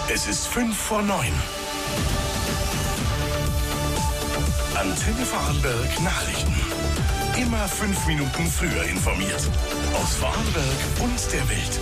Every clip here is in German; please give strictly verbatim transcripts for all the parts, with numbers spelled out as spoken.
Es ist fünf vor neun. Antenne Vorarlberg Nachrichten. Immer fünf Minuten früher informiert. Aus Vorarlberg und der Welt.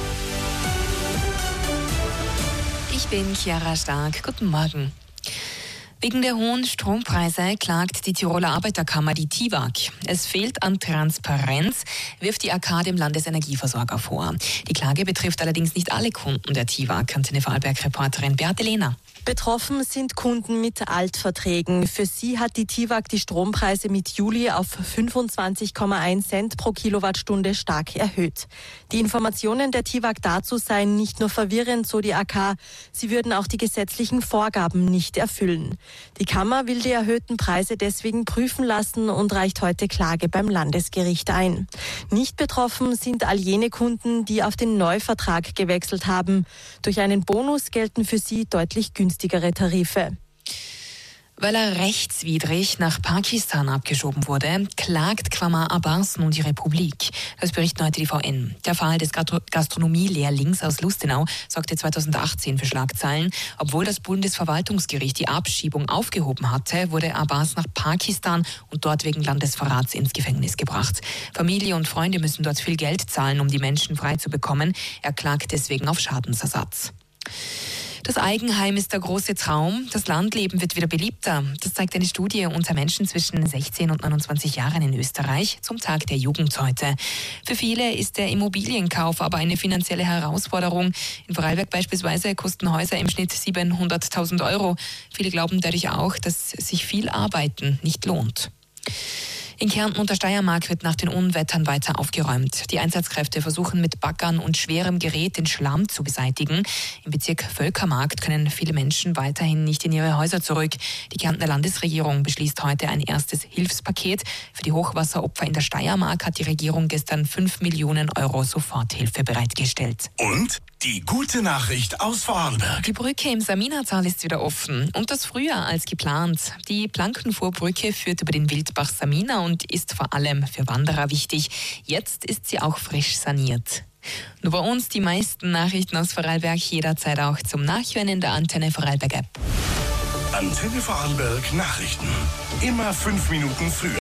Ich bin Chiara Stark. Guten Morgen. Wegen der hohen Strompreise klagt die Tiroler Arbeiterkammer, die T I W A G. Es fehlt an Transparenz, wirft die A K dem Landesenergieversorger vor. Die Klage betrifft allerdings nicht alle Kunden der T I W A G. Antenne Vorarlberg-Reporterin Beate Lehner. Betroffen sind Kunden mit Altverträgen. Für sie hat die T I W A G die Strompreise mit Juli auf fünfundzwanzig Komma eins Cent pro Kilowattstunde stark erhöht. Die Informationen der T I W A G dazu seien nicht nur verwirrend, so die A K, sie würden auch die gesetzlichen Vorgaben nicht erfüllen. Die Kammer will die erhöhten Preise deswegen prüfen lassen und reicht heute Klage beim Landesgericht ein. Nicht betroffen sind all jene Kunden, die auf den Neuvertrag gewechselt haben. Durch einen Bonus gelten für sie deutlich günstigere Tarife. Weil er rechtswidrig nach Pakistan abgeschoben wurde, klagt Qamar Abbas nun die Republik. Das berichten heute die V N. Der Fall des Gastronomielehrlings aus Lustenau sorgte zweitausendachtzehn für Schlagzeilen. Obwohl das Bundesverwaltungsgericht die Abschiebung aufgehoben hatte, wurde Abbas nach Pakistan und dort wegen Landesverrats ins Gefängnis gebracht. Familie und Freunde müssen dort viel Geld zahlen, um die Menschen freizubekommen. Er klagt deswegen auf Schadensersatz. Das Eigenheim ist der große Traum. Das Landleben wird wieder beliebter. Das zeigt eine Studie unter Menschen zwischen sechzehn und neunundzwanzig Jahren in Österreich zum Tag der Jugend heute. Für viele ist der Immobilienkauf aber eine finanzielle Herausforderung. In Vorarlberg beispielsweise kosten Häuser im Schnitt siebenhunderttausend Euro. Viele glauben dadurch auch, dass sich viel Arbeiten nicht lohnt. In Kärnten und der Steiermark wird nach den Unwettern weiter aufgeräumt. Die Einsatzkräfte versuchen mit Baggern und schwerem Gerät den Schlamm zu beseitigen. Im Bezirk Völkermarkt können viele Menschen weiterhin nicht in ihre Häuser zurück. Die Kärntner Landesregierung beschließt heute ein erstes Hilfspaket. Für die Hochwasseropfer in der Steiermark hat die Regierung gestern fünf Millionen Euro Soforthilfe bereitgestellt. Und die gute Nachricht aus Vorarlberg. Die Brücke im Saminatal ist wieder offen und das früher als geplant. Die Plankenfuhrbrücke führt über den Wildbach Samina und ist vor allem für Wanderer wichtig. Jetzt ist sie auch frisch saniert. Nur bei uns die meisten Nachrichten aus Vorarlberg jederzeit auch zum Nachhören in der Antenne Vorarlberg App. Antenne Vorarlberg Nachrichten. Immer fünf Minuten früher.